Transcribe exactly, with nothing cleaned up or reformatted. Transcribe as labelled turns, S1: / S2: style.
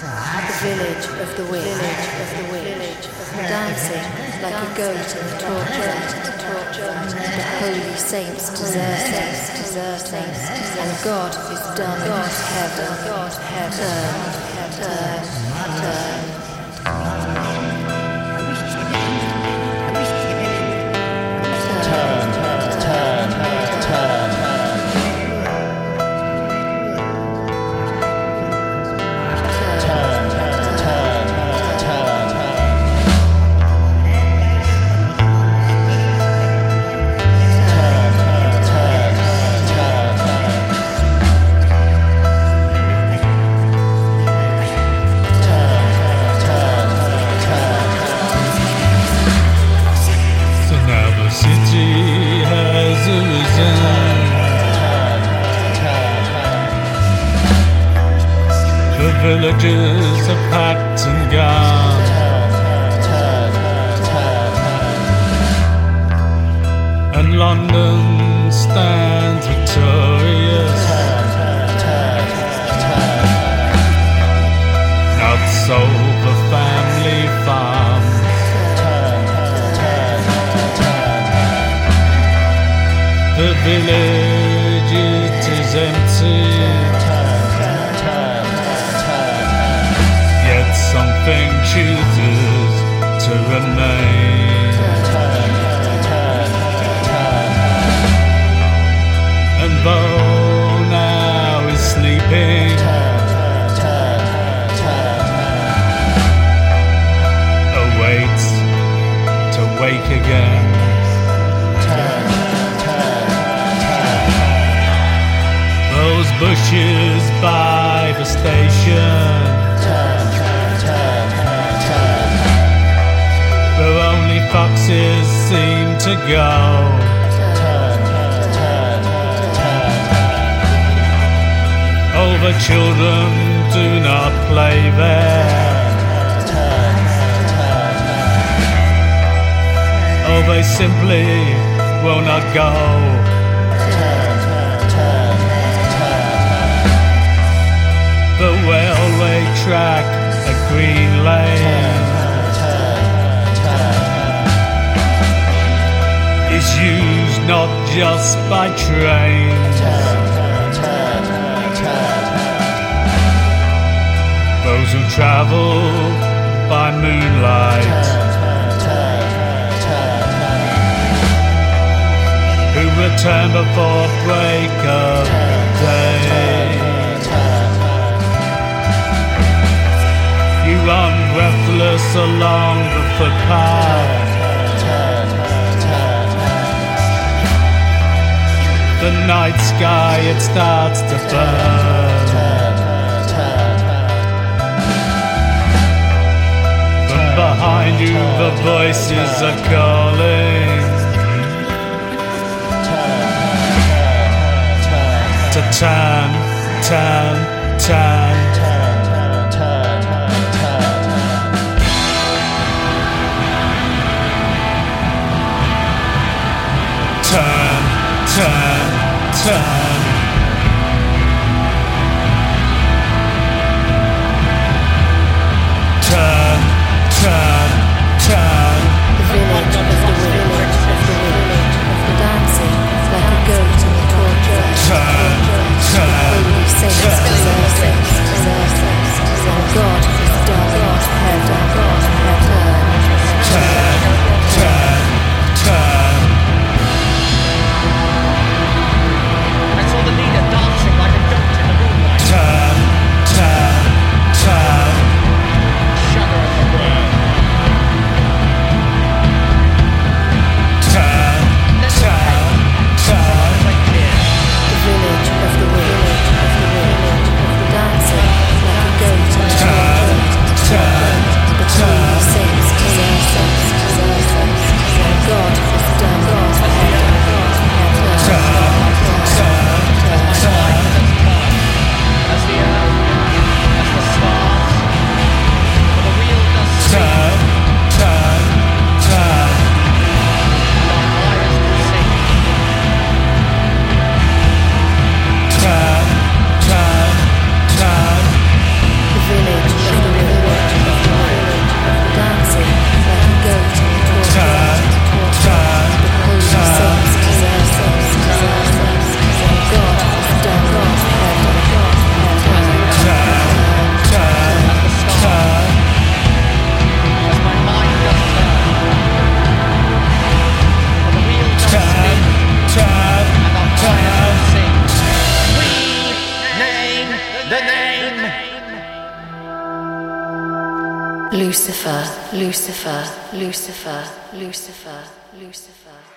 S1: The village of the witch, village of the witch, dancing like a goat in the torture, the torture, the holy saints deserting, deserting, and God is done. God heaven, God heaven, turn, turn,
S2: villages are packed and gone. And London stands victorious. Not so for family farms. The village it is empty. Something chooses to remain, and though now is sleeping, awaits to wake again. Those bushes by the station, where only foxes seem to go. Over children do not play there. Oh, they simply will not go. The railway track at Green Lane is used not just by trains. Those who travel by moonlight, who return before break of day. You run breathless along the footpath. The night sky, it starts to burn. From behind you the voices are calling to turn, turn, turn. Turn, turn, turn. Turn, turn, turn.
S1: The village of the village of the village of the dancing like a goat in the torture.
S2: Turn, turn,
S1: holy saints deserting, deserting, and God is done. God heaven, God heaven.
S2: turn, turn, turn.
S1: Lucifer, Lucifer, Lucifer, Lucifer, Lucifer.